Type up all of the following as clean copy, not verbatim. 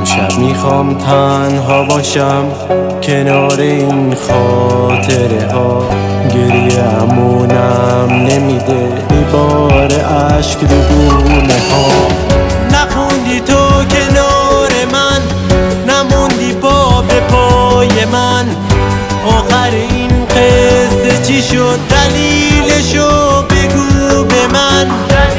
امشب میخوام تنها باشم کنار این خاطره ها، گریه‌مونم نمیده بار عشق رو گونه ها. نخوندی تو کنار من، نموندی پا به پای من، آخر این قصه چی شد؟ دلیلشو بگو به من.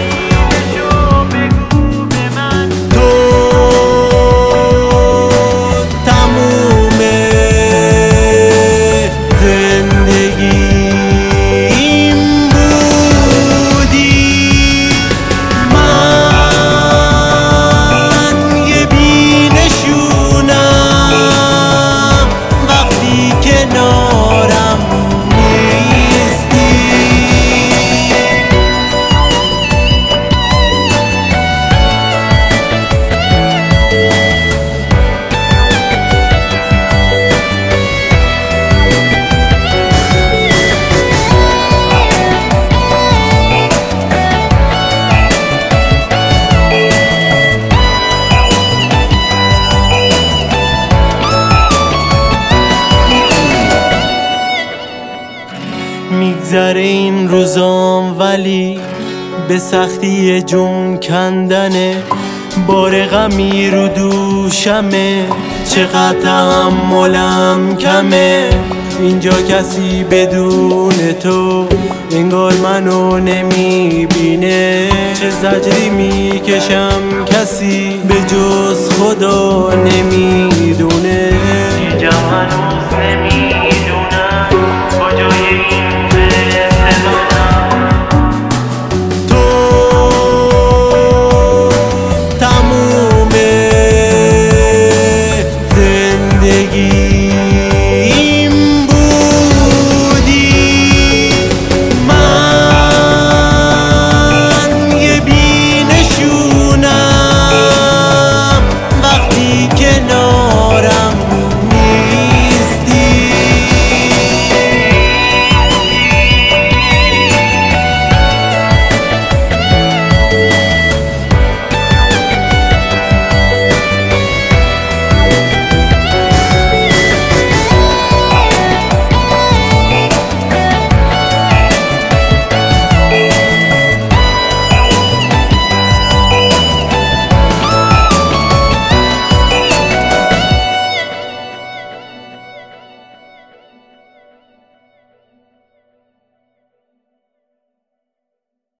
میگذره این روزام ولی به سختی جون کندنه، بار غمی رو دوشمه، چقدر تحملم کمه. اینجا کسی بدون تو انگار منو نمیبینه، چه زجری میکشم کسی به جز خدا نمیدونه.